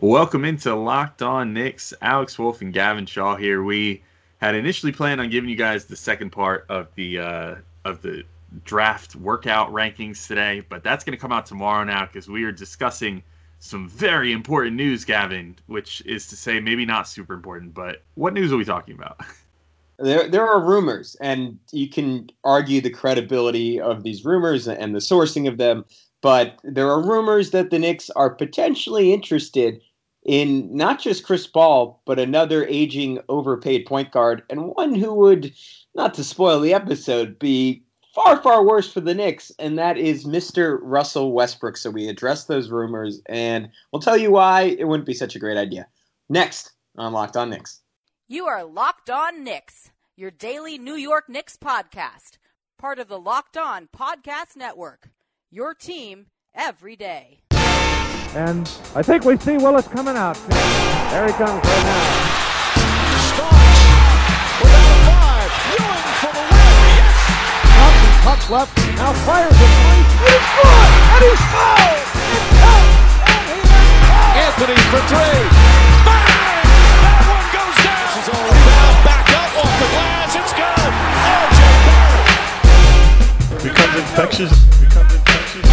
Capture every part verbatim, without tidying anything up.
Welcome into Locked On Knicks. Alex Wolf and Gavin Shaw here. We had initially planned on giving you guys the second part of the uh, of the draft workout rankings today, but that's going to come out tomorrow now because we are discussing some very important news, Gavin, which is to say maybe not super important, but what news are we talking about? There, there are rumors, and you can argue the credibility of these rumors and the sourcing of them, but there are rumors that the Knicks are potentially interested in not just Chris Paul, but another aging, overpaid point guard, and one who would, not to spoil the episode, be far, far worse for the Knicks, and that is Mister Russell Westbrook. So we addressed those rumors, and we'll tell you why it wouldn't be such a great idea. Next on Locked On Knicks. You are Locked On Knicks, your daily New York Knicks podcast, part of the Locked On Podcast Network, your team every day. And I think we see Willis coming out. There he comes right now. Starks without a five. Ewing for the win. Yes. Thompson pucks left. Now fires it. And he's good. And he's fouled. It counts. And he is fouled. Anthony for three. Bang! That one goes down. This is all foul. Back up off the glass. It's good. R J Barrett. Becomes infectious. Becomes infectious.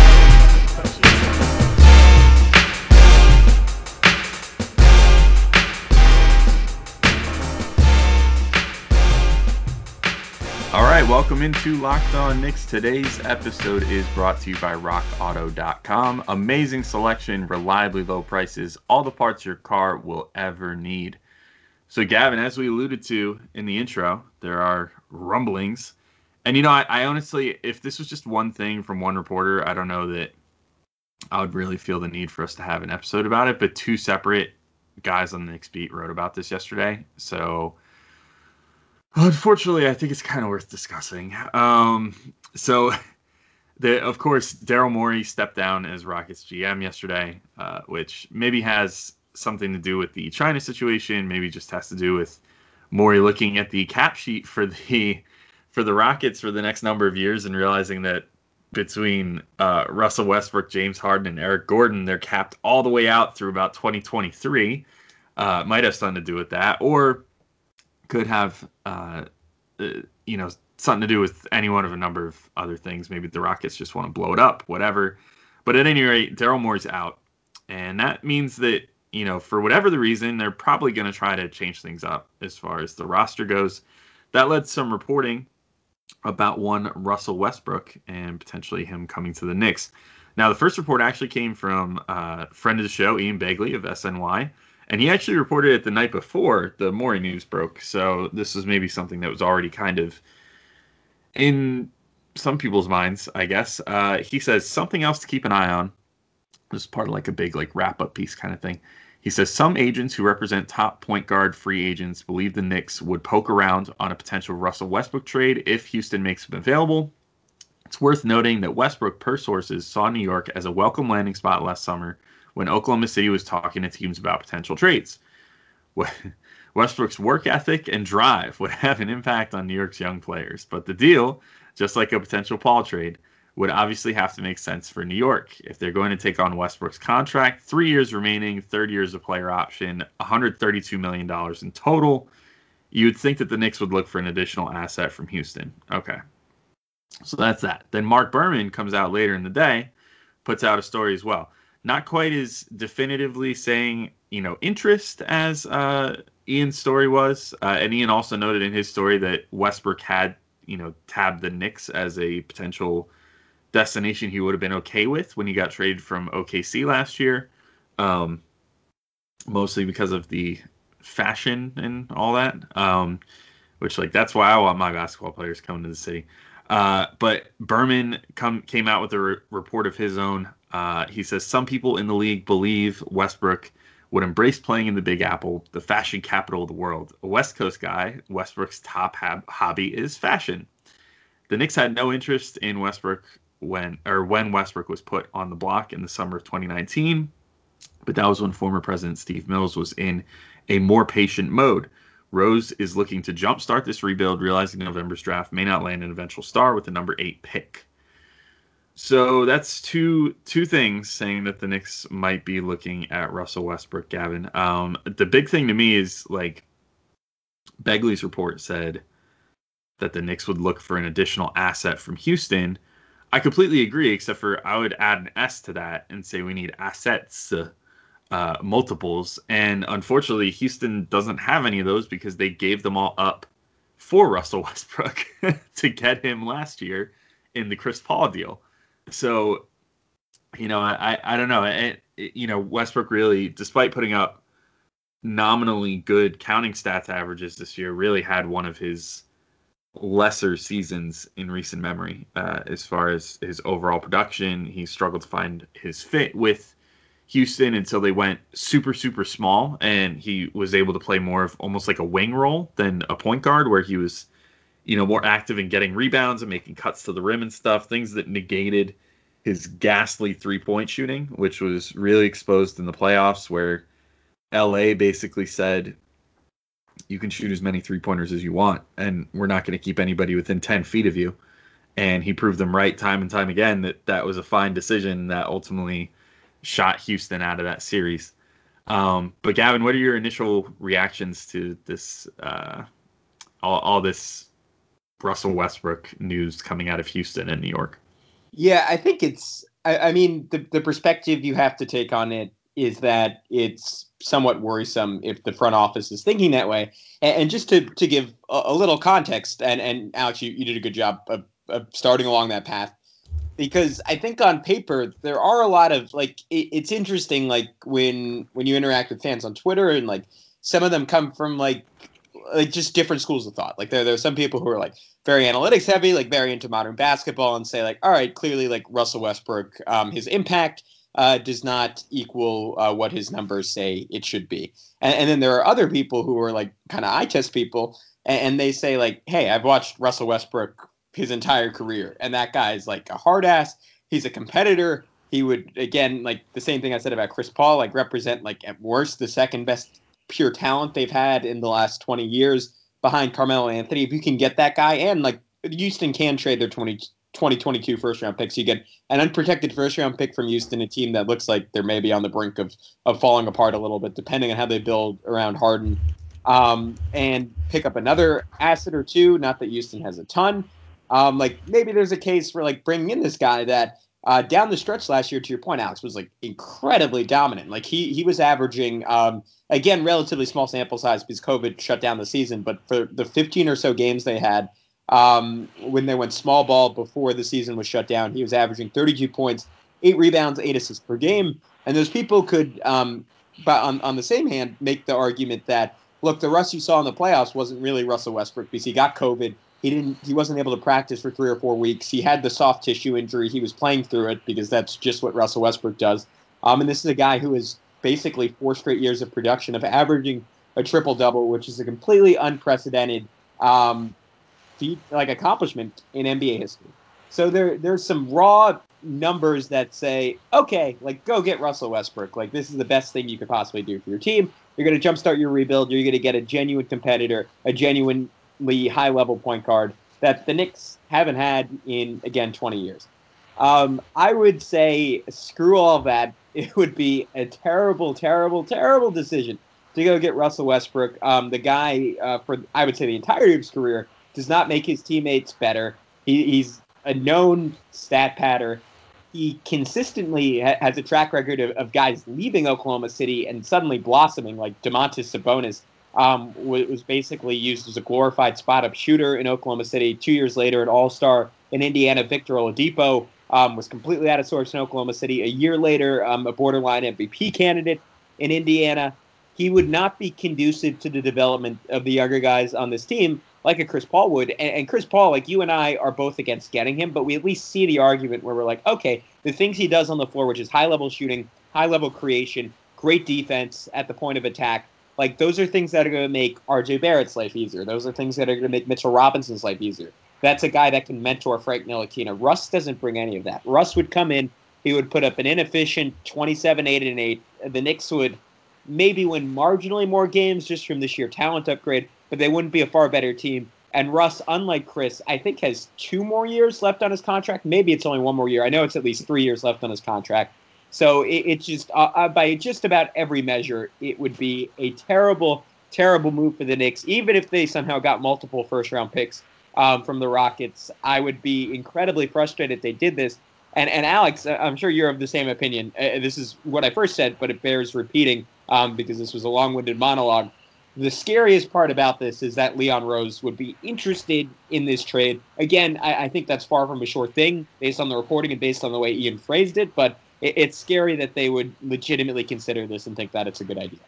All right, welcome into Locked On Knicks. Today's episode is brought to you by rock auto dot com. Amazing selection, reliably low prices, all the parts your car will ever need. So, Gavin, as we alluded to in the intro, there are rumblings. And, you know, I, I honestly, if this was just one thing from one reporter, I don't know that I would really feel the need for us to have an episode about it. But two separate guys on the Knicks beat wrote about this yesterday. So, unfortunately, I think it's kind of worth discussing. Um, so, the, of course, Daryl Morey stepped down as Rockets G M yesterday, uh, which maybe has something to do with the China situation, maybe just has to do with Morey looking at the cap sheet for the for the Rockets for the next number of years and realizing that between uh, Russell Westbrook, James Harden, and Eric Gordon, they're capped all the way out through about twenty twenty-three. Uh, might have something to do with that, or could have, uh, uh, you know, something to do with any one of a number of other things. Maybe the Rockets just want to blow it up, whatever. But at any rate, Daryl Morey's out. And that means that, you know, for whatever the reason, they're probably going to try to change things up as far as the roster goes. That led to some reporting about one Russell Westbrook and potentially him coming to the Knicks. Now, the first report actually came from a uh, friend of the show, Ian Begley of S N Y. And he actually reported it the night before the Morey news broke. So this was maybe something that was already kind of in some people's minds, I guess. Uh, he says something else to keep an eye on. This is part of like a big like wrap-up piece kind of thing. He says some agents who represent top point guard free agents believe the Knicks would poke around on a potential Russell Westbrook trade if Houston makes him available. It's worth noting that Westbrook, per sources, saw New York as a welcome landing spot last summer when Oklahoma City was talking to teams about potential trades. Westbrook's work ethic and drive would have an impact on New York's young players, but the deal, just like a potential Paul trade, would obviously have to make sense for New York. If they're going to take on Westbrook's contract, three years remaining, third year is a player option, one hundred thirty-two million dollars in total, you would think that the Knicks would look for an additional asset from Houston. Okay, so that's that. Then Mark Berman comes out later in the day, puts out a story as well. Not quite as definitively saying, you know, interest as uh, Ian's story was. Uh, and Ian also noted in his story that Westbrook had, you know, tabbed the Knicks as a potential destination he would have been okay with when he got traded from O K C last year. Um, mostly because of the fashion and all that. Um, which, like, that's why I want my basketball players coming to the city. Uh, but Berman come, came out with a re- report of his own. Uh, he says some people in the league believe Westbrook would embrace playing in the Big Apple, the fashion capital of the world. A West Coast guy, Westbrook's top hab- hobby is fashion. The Knicks had no interest in Westbrook when or when Westbrook was put on the block in the summer of twenty nineteen, but that was when former President Steve Mills was in a more patient mode. Rose is looking to jumpstart this rebuild, realizing November's draft may not land an eventual star with the number eight pick. So that's two two things saying that the Knicks might be looking at Russell Westbrook, Gavin. Um, the big thing to me is like Begley's report said that the Knicks would look for an additional asset from Houston. I completely agree, except for I would add an S to that and say we need assets, uh, multiples. And unfortunately, Houston doesn't have any of those because they gave them all up for Russell Westbrook to get him last year in the Chris Paul deal. So, you know, I, I don't know. It, it, you know, Westbrook really, despite putting up nominally good counting stats averages this year, really had one of his lesser seasons in recent memory uh, as far as his overall production. He struggled to find his fit with Houston until they went super, super small, and he was able to play more of almost like a wing role than a point guard, where he was, you know, more active in getting rebounds and making cuts to the rim and stuff, things that negated his ghastly three-point shooting, which was really exposed in the playoffs, where L A basically said, you can shoot as many three-pointers as you want, and we're not going to keep anybody within ten feet of you. And he proved them right time and time again that that was a fine decision that ultimately shot Houston out of that series. Um, but Gavin, what are your initial reactions to this, uh, all, all this Russell Westbrook news coming out of Houston and New York? Yeah, I think it's, I, I mean, the, the perspective you have to take on it is that it's somewhat worrisome if the front office is thinking that way. And, and just to, to give a, a little context, and, and Alex, you, you did a good job of, of starting along that path, because I think on paper, there are a lot of, like, it, it's interesting, like, when when you interact with fans on Twitter, and, like, some of them come from, like, like just different schools of thought. Like, there, there are some people who are, like, very analytics heavy, like, very into modern basketball, and say, like, all right, clearly, like, Russell Westbrook, um, his impact uh, does not equal uh, what his numbers say it should be. And, and then there are other people who are, like, kind of eye test people, and, and they say, like, hey, I've watched Russell Westbrook his entire career, and that guy is like a hard ass. He's a competitor. He would, again, like the same thing I said about Chris Paul, like represent, like, at worst, the second best pure talent they've had in the last twenty years behind Carmelo Anthony. If you can get that guy, and like Houston can trade their twenty twenty-two first round picks, you get an unprotected first round pick from Houston, a team that looks like they're maybe on the brink of of falling apart a little bit, depending on how they build around Harden, um, and pick up another asset or two. Not that Houston has a ton. Um, like maybe there's a case for like bringing in this guy that uh, down the stretch last year, to your point, Alex, was like incredibly dominant. Like he he was averaging, um, again, relatively small sample size because COVID shut down the season. But for the fifteen or so games they had um, when they went small ball before the season was shut down, he was averaging thirty-two points, eight rebounds, eight assists per game. And those people could, um, but on, on the same hand, make the argument that, look, the Russ you saw in the playoffs wasn't really Russell Westbrook because he got COVID. He didn't. He wasn't able to practice for three or four weeks. He had the soft tissue injury. He was playing through it because that's just what Russell Westbrook does. Um, and this is a guy who is basically four straight years of production of averaging a triple double, which is a completely unprecedented um, feat, like accomplishment in N B A history. So there, there's some raw numbers that say, okay, like go get Russell Westbrook. Like this is the best thing you could possibly do for your team. You're going to jumpstart your rebuild. You're going to get a genuine competitor, a genuine high-level point guard that the Knicks haven't had in, again, twenty years. Um, I would say screw all of that. It would be a terrible, terrible, terrible decision to go get Russell Westbrook. Um, the guy, uh, for I would say the entirety of his career, does not make his teammates better. He, he's a known stat patter. He consistently ha- has a track record of, of guys leaving Oklahoma City and suddenly blossoming, like Domantas Sabonis. Um, was basically used as a glorified spot-up shooter in Oklahoma City. Two years later, an all-star in Indiana, Victor Oladipo, um, was completely out of sorts in Oklahoma City. A year later, um, a borderline M V P candidate in Indiana. He would not be conducive to the development of the younger guys on this team like a Chris Paul would. And, and Chris Paul, like you and I, are both against getting him, but we at least see the argument where we're like, okay, the things he does on the floor, which is high-level shooting, high-level creation, great defense at the point of attack, like, those are things that are going to make R J Barrett's life easier. Those are things that are going to make Mitchell Robinson's life easier. That's a guy that can mentor Frank Ntilikina. Russ doesn't bring any of that. Russ would come in, he would put up an inefficient twenty-seven, eight, and eight. The Knicks would maybe win marginally more games just from the sheer talent upgrade, but they wouldn't be a far better team. And Russ, unlike Chris, I think has two more years left on his contract. Maybe it's only one more year. I know it's at least three years left on his contract. So it, it's just, uh, uh, by just about every measure, it would be a terrible, terrible move for the Knicks. Even if they somehow got multiple first-round picks um, from the Rockets, I would be incredibly frustrated if they did this. And, and Alex, I'm sure you're of the same opinion. Uh, this is what I first said, but it bears repeating um, because this was a long-winded monologue. The scariest part about this is that Leon Rose would be interested in this trade. Again, I, I think that's far from a sure thing based on the reporting and based on the way Ian phrased it, but it, it's scary that they would legitimately consider this and think that it's a good idea.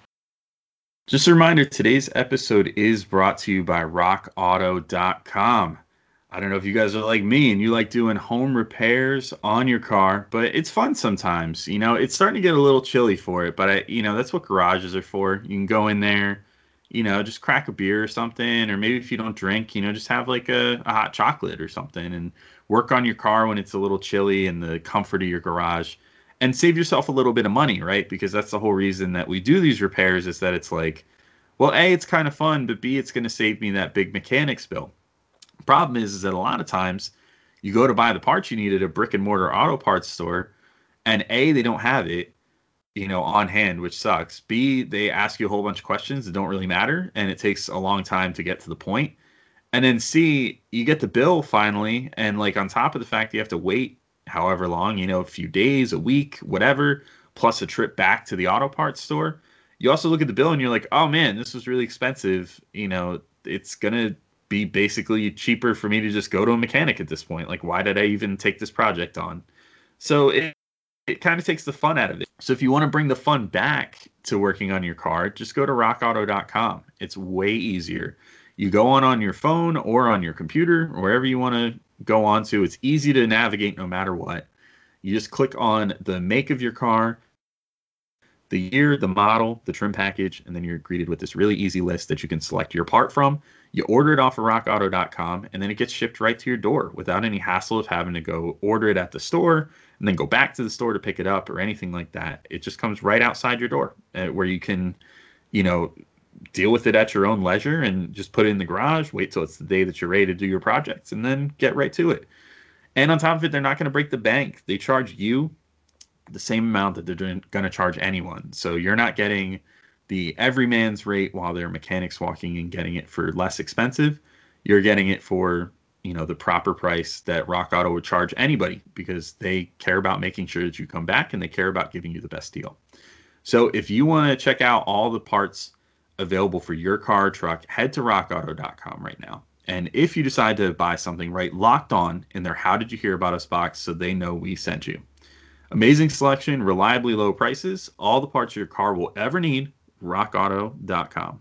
Just a reminder, today's episode is brought to you by rock auto dot com. I don't know if you guys are like me and you like doing home repairs on your car, but it's fun sometimes. You know, it's starting to get a little chilly for it, but I, you know, that's what garages are for. You can go in there, you know, just crack a beer or something, or maybe if you don't drink, you know, just have like a, a hot chocolate or something and work on your car when it's a little chilly in the comfort of your garage and save yourself a little bit of money, right? Because that's the whole reason that we do these repairs is that it's like, well, A, it's kind of fun, but B, it's going to save me that big mechanics bill. The problem is, is that a lot of times you go to buy the parts you need at a brick and mortar auto parts store and A, they don't have it, you know, on hand, which sucks. B, they ask you a whole bunch of questions that don't really matter, and it takes a long time to get to the point. And then C, you get the bill finally, and like on top of the fact you have to wait however long, you know, a few days, a week, whatever, plus a trip back to the auto parts store. You also look at the bill and you're like, oh man, this was really expensive. You know, it's going to be basically cheaper for me to just go to a mechanic at this point. Like, why did I even take this project on? So it it kind of takes the fun out of it. So if you want to bring the fun back to working on your car, just go to rock auto dot com. It's way easier. You go on on your phone or on your computer, or wherever you want to go on to. It's easy to navigate no matter what. You just click on the make of your car, the year, the model, the trim package, and then you're greeted with this really easy list that you can select your part from. You order it off of rock auto dot com, and then it gets shipped right to your door without any hassle of having to go order it at the store and then go back to the store to pick it up or anything like that. It just comes right outside your door uh, where you can, you know, deal with it at your own leisure and just put it in the garage, wait till it's the day that you're ready to do your projects, and then get right to it. And on top of it, they're not going to break the bank. They charge you the same amount that they're going to charge anyone. So you're not getting the everyman's rate while they're mechanics walking and getting it for less expensive. You're getting it for, you know, the proper price that Rock Auto would charge anybody because they care about making sure that you come back and they care about giving you the best deal. So if you want to check out all the parts available for your car or truck, head to rock auto dot com right now. And if you decide to buy something, right, Locked On in their How Did You Hear About Us box so they know we sent you. Amazing selection, reliably low prices, all the parts your car will ever need, rock auto dot com.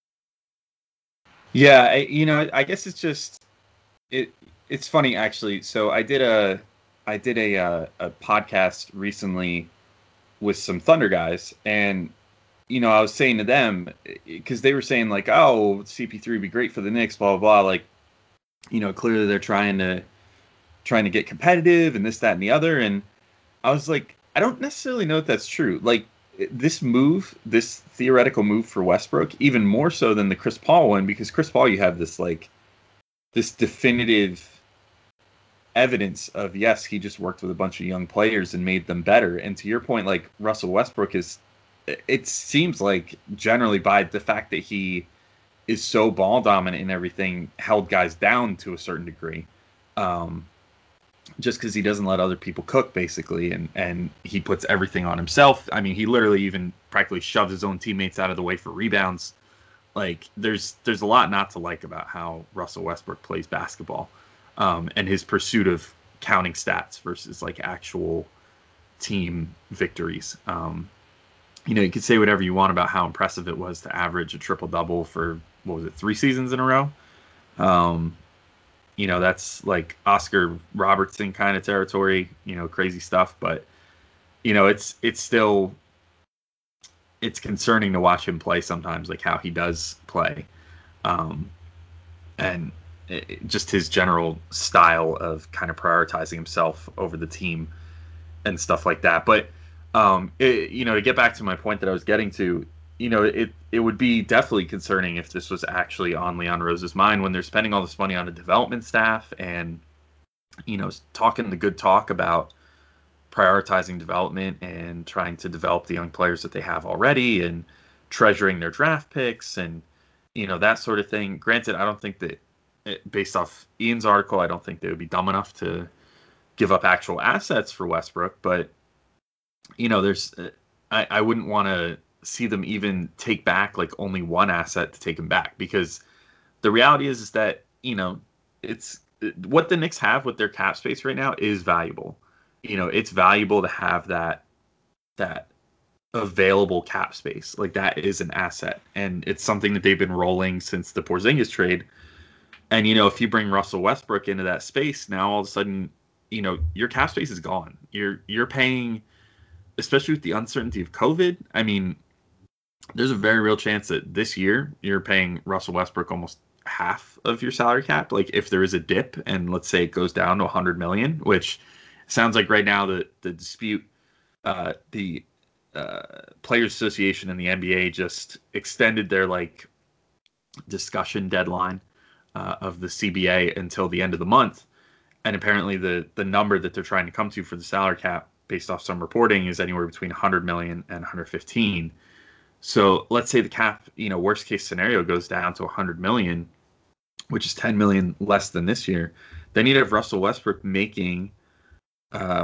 Yeah, I, you know, I guess it's just it. It's funny actually. So I did a I did a a, a podcast recently with some Thunder guys, and you know, I was saying to them because they were saying like, oh, C P three would be great for the Knicks, blah blah blah. Like, you know, clearly they're trying to trying to get competitive and this, that, and the other, and I was like, I don't necessarily know if that's true. Like this move, this theoretical move for Westbrook, even more so than the Chris Paul one, because Chris Paul, you have this like this definitive evidence of, yes, he just worked with a bunch of young players and made them better. And to your point, like Russell Westbrook is, it seems like generally by the fact that he is so ball dominant and everything, held guys down to a certain degree. Um, just because he doesn't let other people cook, basically, and, and he puts everything on himself. I mean, he literally even practically shoves his own teammates out of the way for rebounds. Like, there's there's a lot not to like about how Russell Westbrook plays basketball, um, and his pursuit of counting stats versus, like, actual team victories. Um, you know, you could say whatever you want about how impressive it was to average a triple-double for, what was it, three seasons in a row? Um You know, that's like Oscar Robertson kind of territory, you know, crazy stuff. But, you know, it's it's still it's concerning to watch him play sometimes, like how he does play. Um, and it, just his general style of kind of prioritizing himself over the team and stuff like that. But, um, it, you know, to get back to my point that I was getting to, you know, it it would be definitely concerning if this was actually on Leon Rose's mind when they're spending all this money on a development staff and, you know, talking the good talk about prioritizing development and trying to develop the young players that they have already and treasuring their draft picks and, you know, that sort of thing. Granted, I don't think that, based off Ian's article, I don't think they would be dumb enough to give up actual assets for Westbrook, but, you know, there's, I, I wouldn't want to see them even take back like only one asset to take him back, because the reality is, is that, you know, it's what the Knicks have with their cap space right now is valuable. You know, it's valuable to have that, that available cap space. Like, that is an asset, and it's something that they've been rolling since the Porzingis trade. And, you know, if you bring Russell Westbrook into that space, now all of a sudden, you know, your cap space is gone. You're, you're paying, especially with the uncertainty of COVID. I mean, there's a very real chance that this year you're paying Russell Westbrook almost half of your salary cap. Like, if there is a dip and let's say it goes down to one hundred million, which sounds like right now the, the dispute, uh, the uh, Players Association and the N B A just extended their like discussion deadline uh, of the C B A until the end of the month. And apparently the, the number that they're trying to come to for the salary cap, based off some reporting, is anywhere between one hundred million and one hundred fifteen. So let's say the cap, you know, worst case scenario goes down to one hundred million, which is ten million less than this year. Then you'd have Russell Westbrook making uh,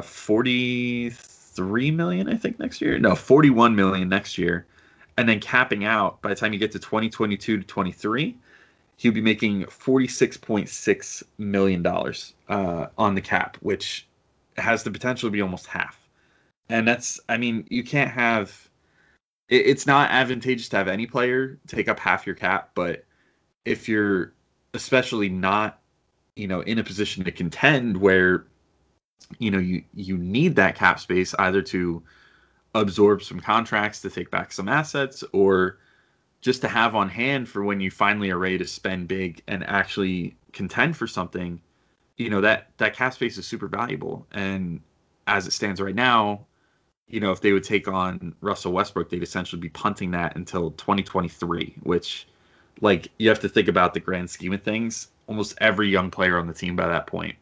forty-three million, I think, next year. No, forty-one million next year. And then capping out by the time you get to twenty twenty-two to twenty-three, he'll be making forty-six point six million dollars uh, on the cap, which has the potential to be almost half. And that's, I mean, you can't have, it, it's not advantageous to have any player take up half your cap, but if you're especially not, you know, in a position to contend where, you know, you, you need that cap space either to absorb some contracts to take back some assets, or just to have on hand for when you finally are ready to spend big and actually contend for something, you know, that, that cap space is super valuable. And as it stands right now, you know, if they would take on Russell Westbrook, they'd essentially be punting that until twenty twenty-three, which, like, you have to think about the grand scheme of things. Almost every young player on the team by that point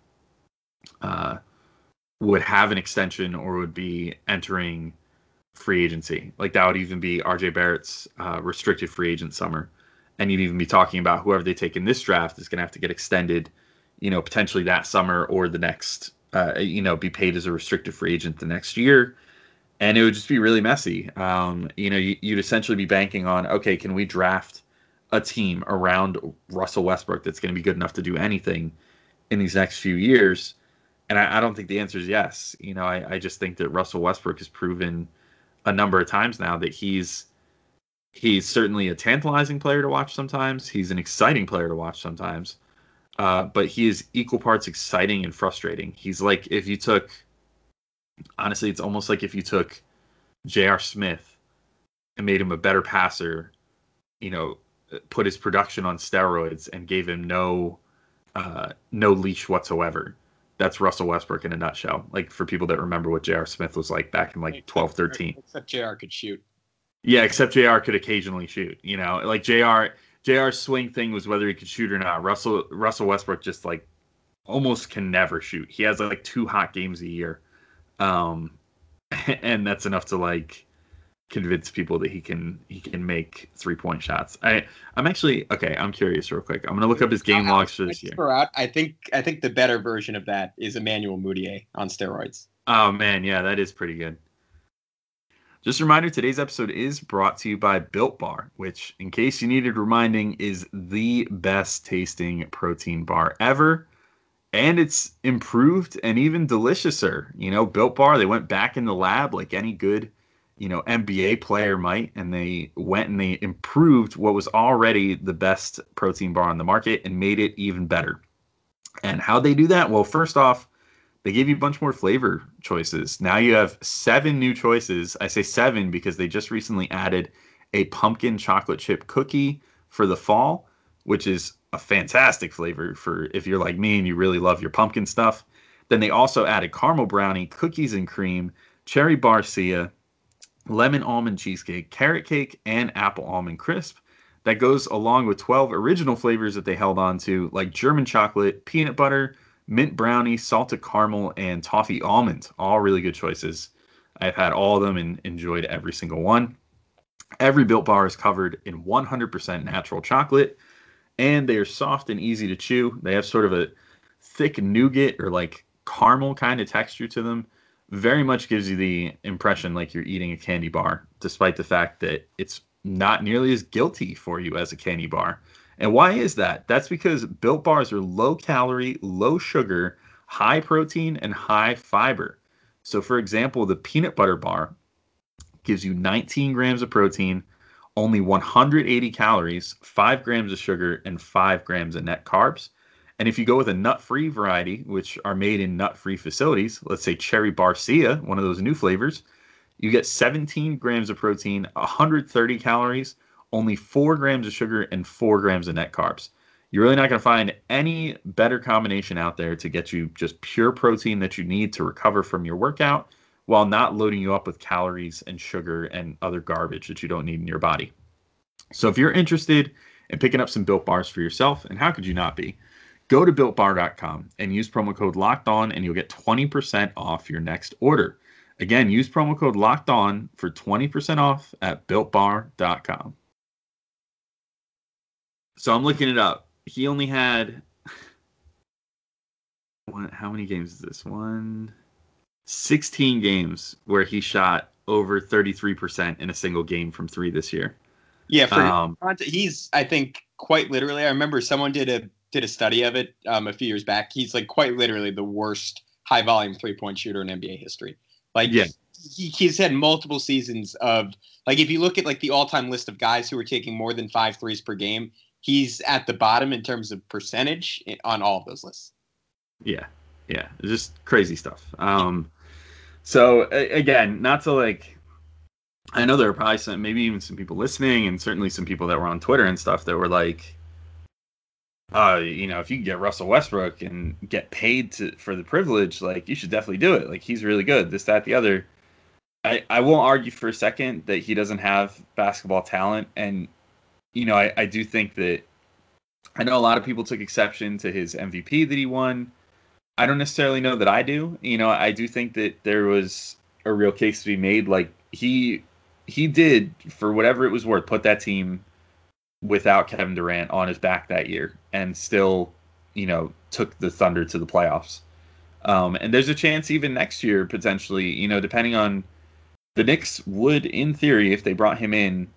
uh, would have an extension or would be entering free agency. Like, that would even be R J Barrett's uh, restricted free agent summer. And you'd even be talking about whoever they take in this draft is going to have to get extended, you know, potentially that summer or the next, uh, you know, be paid as a restricted free agent the next year. And it would just be really messy. Um, you know, you, you'd essentially be banking on, okay, can we draft a team around Russell Westbrook that's going to be good enough to do anything in these next few years? And I, I don't think the answer is yes. You know, I, I just think that Russell Westbrook has proven a number of times now that he's he's certainly a tantalizing player to watch sometimes. He's an exciting player to watch sometimes. Uh, but he is equal parts exciting and frustrating. He's like, if you took, honestly, it's almost like if you took J R. Smith and made him a better passer, you know, put his production on steroids and gave him no uh, no leash whatsoever. That's Russell Westbrook in a nutshell. Like, for people that remember what J R. Smith was like back in like twelve, thirteen. Except J R could shoot. Yeah, except J R could occasionally shoot. You know, like J R J R's swing thing was whether he could shoot or not. Russell Russell Westbrook just like almost can never shoot. He has like two hot games a year. Um, and that's enough to like convince people that he can he can make three point shots. I I'm actually okay. I'm curious, real quick. I'm gonna look up his game logs for this year. Out, I think I think the better version of that is Emmanuel Mudiay on steroids. Oh man, yeah, that is pretty good. Just a reminder, today's episode is brought to you by Built Bar, which, in case you needed reminding, is the best tasting protein bar ever. And it's improved and even deliciouser. You know, Built Bar, they went back in the lab like any good, you know, N B A player might, and they went and they improved what was already the best protein bar on the market and made it even better. And how'd they do that? Well, first off, they gave you a bunch more flavor choices. Now you have seven new choices. I say seven because they just recently added a pumpkin chocolate chip cookie for the fall, which is a fantastic flavor for if you're like me and you really love your pumpkin stuff. Then they also added caramel brownie, cookies and cream, cherry barcia, lemon almond cheesecake, carrot cake, and apple almond crisp. That goes along with twelve original flavors that they held on to, like German chocolate, peanut butter, mint brownie, salted caramel, and toffee almond. All really good choices. I've had all of them and enjoyed every single one. Every Built Bar is covered in one hundred percent natural chocolate, and they are soft and easy to chew. They have sort of a thick nougat or like caramel kind of texture to them. Very much gives you the impression like you're eating a candy bar, despite the fact that it's not nearly as guilty for you as a candy bar. And why is that? That's because Built Bars are low calorie, low sugar, high protein, and high fiber. So for example, the peanut butter bar gives you nineteen grams of protein, only one hundred eighty calories, five grams of sugar, and five grams of net carbs. And if you go with a nut-free variety, which are made in nut-free facilities, let's say Cherry Barcia, one of those new flavors, you get seventeen grams of protein, one hundred thirty calories, only four grams of sugar, and four grams of net carbs. You're really not going to find any better combination out there to get you just pure protein that you need to recover from your workout while not loading you up with calories and sugar and other garbage that you don't need in your body. So if you're interested in picking up some Built Bars for yourself, and how could you not be, go to built bar dot com and use promo code LOCKEDON and you'll get twenty percent off your next order. Again, use promo code LOCKEDON for twenty percent off at built bar dot com. So I'm looking it up. He only had, what, how many games is this? One, sixteen games where he shot over thirty-three percent in a single game from three this year. Yeah, for Um, he's, I think, quite literally, I remember someone did a did a study of it um, a few years back. He's like quite literally the worst high volume three point shooter in N B A history. Like, Yeah. he, he's had multiple seasons of, like, if you look at like the all time list of guys who are taking more than five threes per game, he's at the bottom in terms of percentage on all of those lists. Yeah, yeah, it's just crazy stuff. Um, so a- again, not to like, I know there are probably some, maybe even some people listening, and certainly some people that were on Twitter and stuff that were like, uh, you know, if you can get Russell Westbrook and get paid to for the privilege, like you should definitely do it. Like he's really good. This, that, the other. I I won't argue for a second that he doesn't have basketball talent, and you know, I I do think that. I know a lot of people took exception to his M V P that he won. I don't necessarily know that I do. You know, I do think that there was a real case to be made. Like he he did, for whatever it was worth, put that team without Kevin Durant on his back that year and still, you know, took the Thunder to the playoffs. Um, and there's a chance even next year, potentially, you know, depending on the Knicks would, in theory, if they brought him in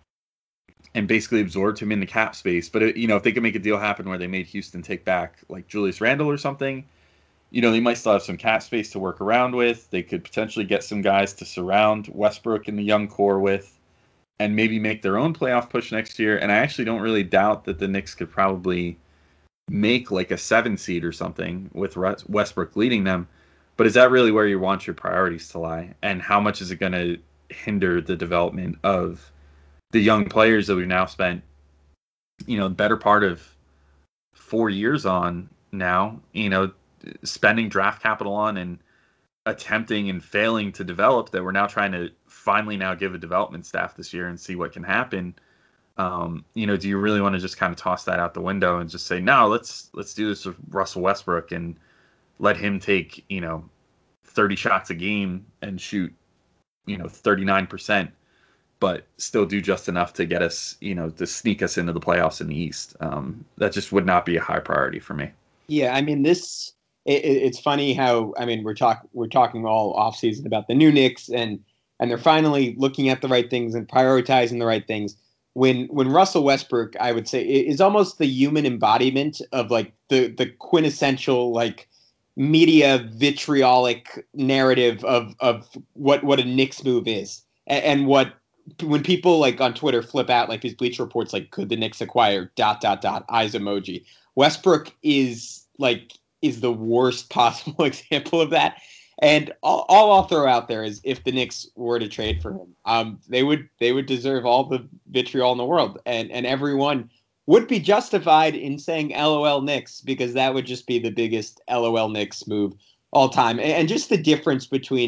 and basically absorbed him in the cap space. But, it, you know, if they could make a deal happen where they made Houston take back like Julius Randle or something, you know, they might still have some cap space to work around with. They could potentially get some guys to surround Westbrook and the young core with and maybe make their own playoff push next year. And I actually don't really doubt that the Knicks could probably make like a seven seed or something with Westbrook leading them. But is that really where you want your priorities to lie? And how much is it going to hinder the development of the young players that we've now spent, you know, the better part of four years on now, you know, spending draft capital on and attempting and failing to develop, that we're now trying to finally now give a development staff this year and see what can happen. Um, you know, do you really want to just kind of toss that out the window and just say, no, let's, let's do this with Russell Westbrook and let him take, you know, thirty shots a game and shoot, you know, thirty-nine percent, but still do just enough to get us, you know, to sneak us into the playoffs in the East. Um, that just would not be a high priority for me. Yeah, I mean, this, it, it's funny how, I mean, we're talk, we're talking all offseason about the new Knicks, and, and they're finally looking at the right things and prioritizing the right things. When, when Russell Westbrook, I would say, is almost the human embodiment of like the, the quintessential, like, media vitriolic narrative of, of what, what a Knicks move is. And, and what, when people like on Twitter flip out like these Bleacher Reports, like, could the Knicks acquire dot, dot, dot, eyes emoji. Westbrook is like, is the worst possible example of that. And all, all I'll throw out there is if the Knicks were to trade for him, um, they would, they would deserve all the vitriol in the world. And, and everyone would be justified in saying L O L Knicks, because that would just be the biggest L O L Knicks move all time. And, and just the difference between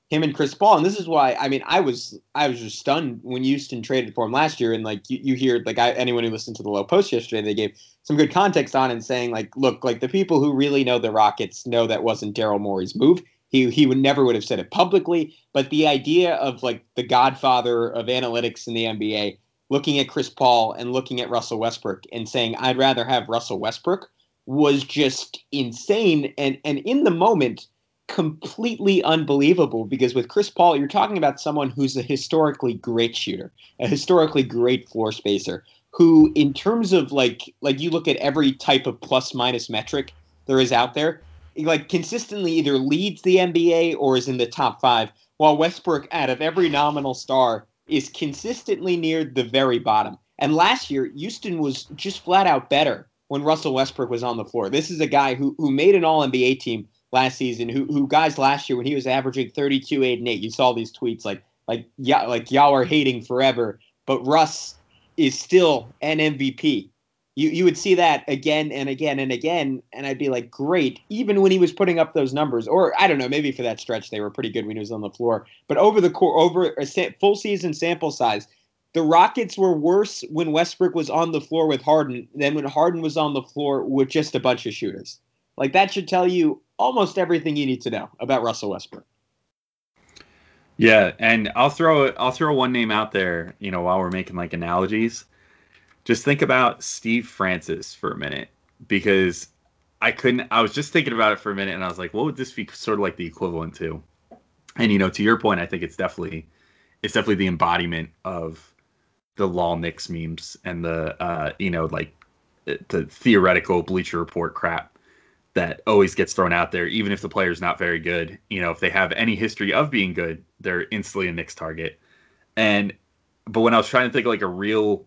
him and Chris Paul. And this is why, I mean, I was I was just stunned when Houston traded for him last year. And like you, you hear, like I, anyone who listened to the Low Post yesterday, they gave some good context on it and saying like, look, like the people who really know the Rockets know that wasn't Daryl Morey's move. He he would never would have said it publicly. But the idea of like the godfather of analytics in the N B A looking at Chris Paul and looking at Russell Westbrook and saying, I'd rather have Russell Westbrook was just insane. And and in the moment, completely unbelievable, because with Chris Paul, you're talking about someone who's a historically great shooter, a historically great floor spacer, who in terms of like, like you look at every type of plus minus metric there is out there, like consistently either leads the N B A or is in the top five, while Westbrook out of every nominal star is consistently near the very bottom. And last year, Houston was just flat out better when Russell Westbrook was on the floor. This is a guy who who made an all N B A team last season, who who guys last year when he was averaging thirty-two, eight, and eight, you saw these tweets like like yeah, like y'all are hating forever, but Russ is still an M V P. You you would see that again and again and again, and I'd be like, great. Even when he was putting up those numbers, or I don't know, maybe for that stretch they were pretty good when he was on the floor. But over the core, over a sa- full season sample size, the Rockets were worse when Westbrook was on the floor with Harden than when Harden was on the floor with just a bunch of shooters. Like that should tell you almost everything you need to know about Russell Westbrook. Yeah, and I'll throw I'll throw one name out there, you know, while we're making like analogies. Just think about Steve Francis for a minute, because I couldn't I was just thinking about it for a minute and I was like, what would this be sort of like the equivalent to? And you know, to your point, I think it's definitely it's definitely the embodiment of the Lol Knicks memes and the uh, you know, like the theoretical Bleacher Report crap that always gets thrown out there, even if the player's not very good. You know, if they have any history of being good, they're instantly a Knicks target. And but when I was trying to think of like a real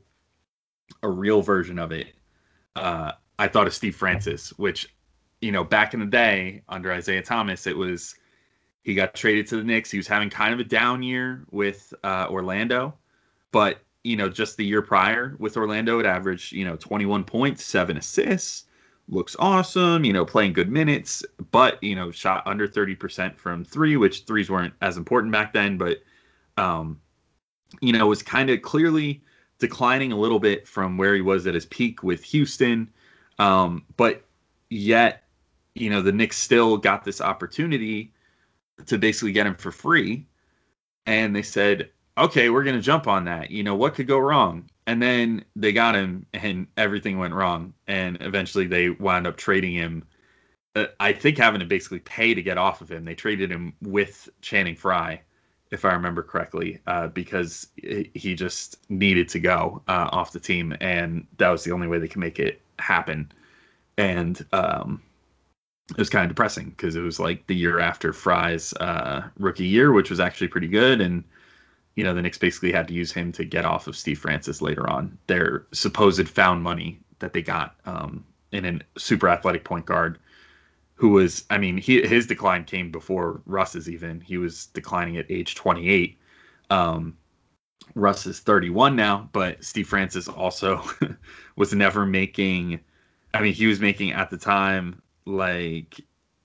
a real version of it, uh, I thought of Steve Francis, which, you know, back in the day under Isaiah Thomas, it was he got traded to the Knicks. He was having kind of a down year with uh, Orlando, but you know, just the year prior with Orlando, it averaged, you know, twenty-one points, seven assists. Looks awesome, you know, playing good minutes, but, you know, shot under thirty percent from three, which threes weren't as important back then, but, um, you know, was kind of clearly declining a little bit from where he was at his peak with Houston. Um, but yet, you know, the Knicks still got this opportunity to basically get him for free. And they said, okay, we're going to jump on that. You know, what could go wrong? And then they got him and everything went wrong. And eventually they wound up trading him. Uh, I think having to basically pay to get off of him. They traded him with Channing Frye, if I remember correctly, uh, because he just needed to go uh, off the team. And that was the only way they could make it happen. And um, it was kind of depressing because it was like the year after Frye's uh, rookie year, which was actually pretty good. And you know, the Knicks basically had to use him to get off of Steve Francis later on. Their supposed found money that they got um, in a super athletic point guard who was, I mean, he, his decline came before Russ's even. He was declining at age twenty-eight. Um, Russ is thirty-one now, but Steve Francis also was never making, I mean, he was making at the time like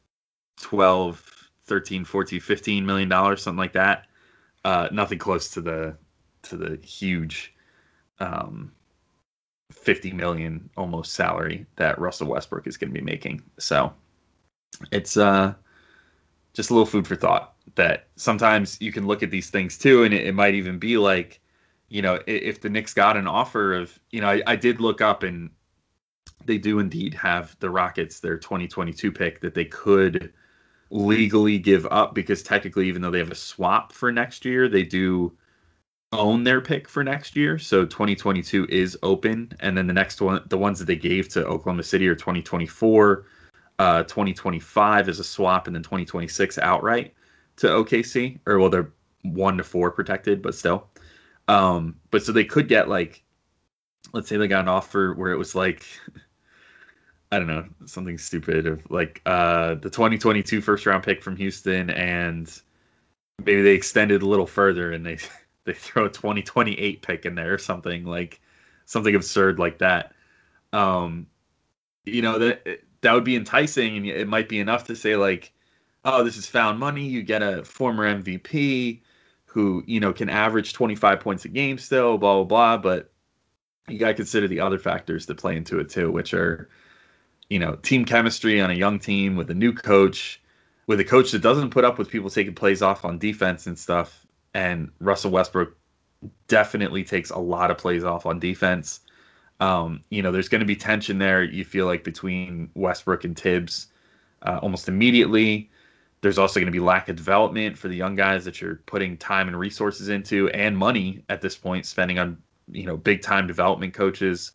twelve, thirteen, fourteen, fifteen million dollars, something like that. Uh, nothing close to the to the huge um, fifty million almost salary that Russell Westbrook is going to be making. So it's uh, just a little food for thought that sometimes you can look at these things too, and it, it might even be like, you know, if the Knicks got an offer of, you know, I, I did look up and they do indeed have the Rockets, their twenty twenty-two pick that they could legally give up, because technically, even though they have a swap for next year, they do own their pick for next year. So twenty twenty-two is open, and then the next one, the ones that they gave to Oklahoma City are twenty twenty-four, uh, twenty twenty-five is a swap, and then twenty twenty-six outright to O K C. Or well, they're one to four protected, but still. Um, but so they could get like, let's say they got an offer where it was like, I don't know, something stupid of like uh, the twenty twenty-two first round pick from Houston, and maybe they extended a little further and they they throw a twenty twenty-eight pick in there or something, like something absurd like that. Um, you know, that that would be enticing, and it might be enough to say like, oh, this is found money. You get a former M V P who, you know, can average twenty-five points a game still, blah, blah, blah. But you got to consider the other factors that play into it too, which are, you know, team chemistry on a young team with a new coach, with a coach that doesn't put up with people taking plays off on defense and stuff. And Russell Westbrook definitely takes a lot of plays off on defense. Um, you know, there's going to be tension there, you feel like, between Westbrook and Tibbs uh, almost immediately. There's also going to be lack of development for the young guys that you're putting time and resources into, and money at this point, spending on, you know, big time development coaches.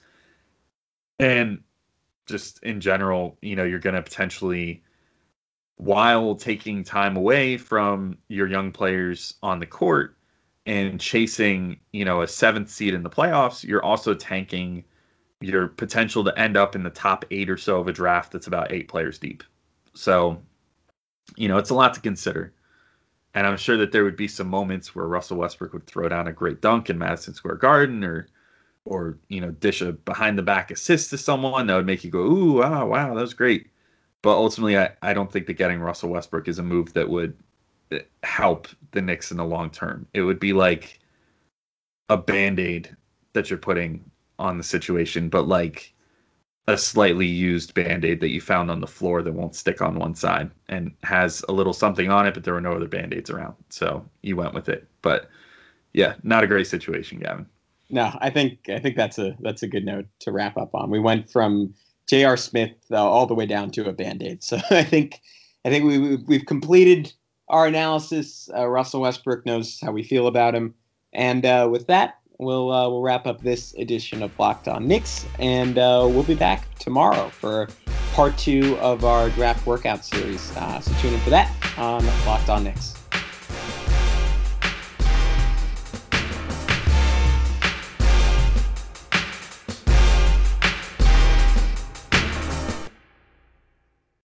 And just in general, you know, you're going to potentially, while taking time away from your young players on the court and chasing, you know, a seventh seed in the playoffs, you're also tanking your potential to end up in the top eight or so of a draft that's about eight players deep. So, you know, it's a lot to consider. And I'm sure that there would be some moments where Russell Westbrook would throw down a great dunk in Madison Square Garden, or, or, you know, dish a behind the back assist to someone that would make you go, ooh, wow, wow, that was great. But ultimately, I, I don't think that getting Russell Westbrook is a move that would help the Knicks in the long term. It would be like a Band-Aid that you're putting on the situation, but like a slightly used Band-Aid that you found on the floor that won't stick on one side and has a little something on it, but there were no other Band-Aids around. So you went with it. But yeah, not a great situation, Gavin. No, I think I think that's a that's a good note to wrap up on. We went from J R. Smith uh, all the way down to a Band-Aid. So I think I think we we've completed our analysis. Uh, Russell Westbrook knows how we feel about him, and uh, with that, we'll uh, we'll wrap up this edition of Locked On Knicks, and uh, we'll be back tomorrow for part two of our draft workout series. Uh, so tune in for that on Locked On Knicks.